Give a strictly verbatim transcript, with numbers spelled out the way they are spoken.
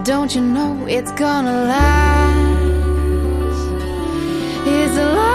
Don't you know it's gonna last? It's a lie.